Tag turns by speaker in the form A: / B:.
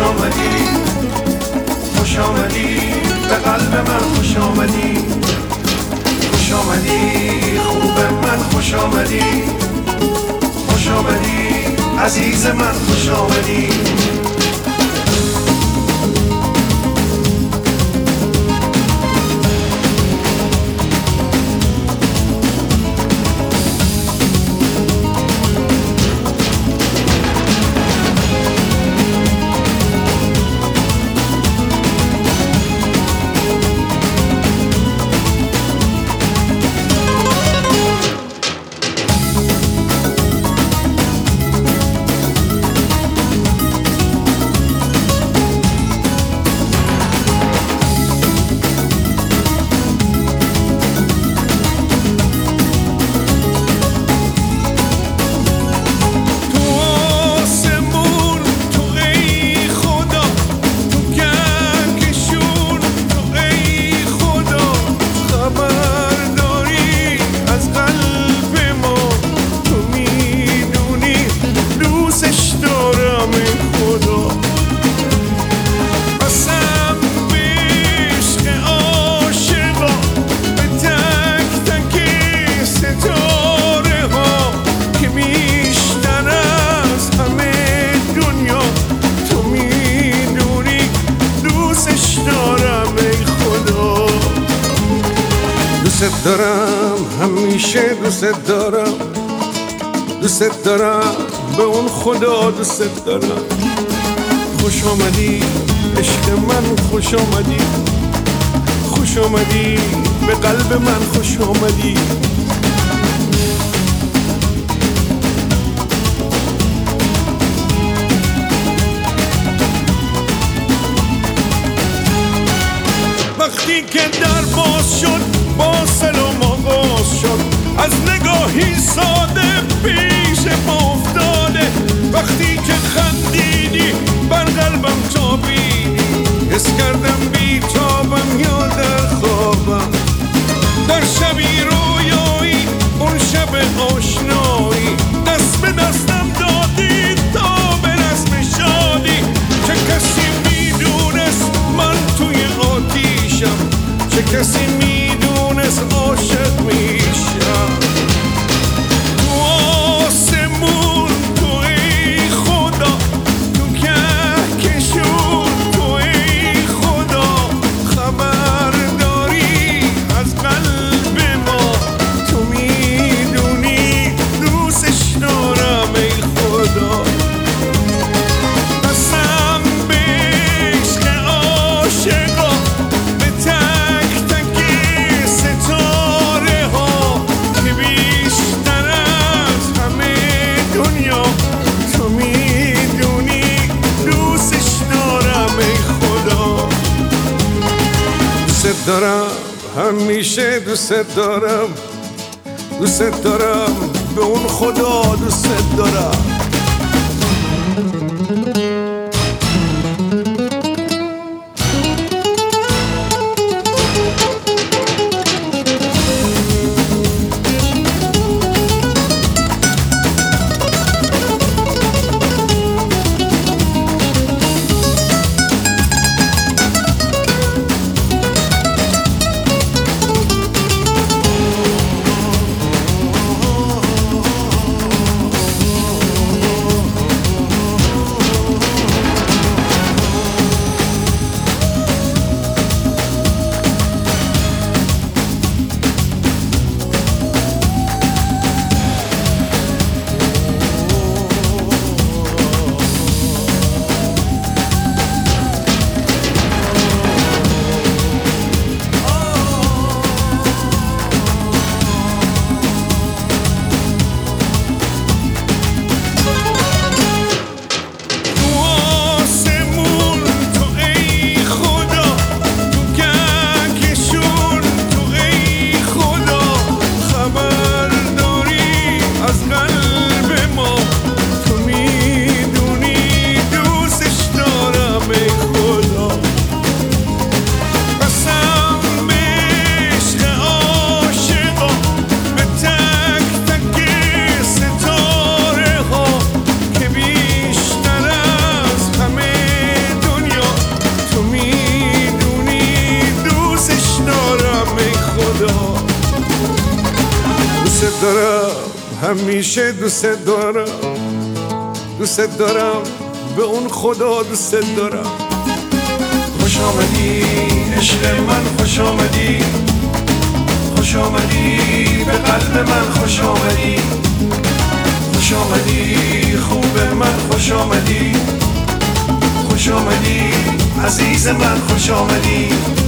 A: آمدی، خوش آمدی به قلب من، خوش آمدی، خوش آمدی خوب من، خوش آمدی، خوش آمدی عزیز من، خوش آمدی.
B: دوست دارم، همیشه دوست دارم، دوست دارم به اون خدا دوست دارم. خوش آمدی عشق من، خوش آمدی، خوش آمدی به قلب من، خوش آمدی. وقتی که در باز شد، با سلام آغاز شد، از نگاهی ساده پیش ما افتاده. وقتی که خندیدی بر قلبم تابیدی، حس کردم بی تابم یا در خوابم. در شبی رویایی، اون شب آشنایی، دست به دستم دادی تا به رسم شادی. چه کسی میدونست من توی آتیشم، چه کسی میدونست عاشق میشم. تو آسمون تو ای خدا، تو کهکشون تو ای خدا، خبر داری از قلب ما. تو میدونی دوستش دارم ای خدا. قسم به عشق عاشقا، دوست دارم، همیشه دوست دارم، دوست دارم به اون خدا دوست دارم. همیشه دوست دارم دوست دارم به اون خدا دوست دارم
A: خوش آمدی عشق من خوش آمدی خوش آمدی به قلب من خوش آمدی خوش آمدی خوب من خوش آمدی خوش آمدی عزیز من خوش آمدی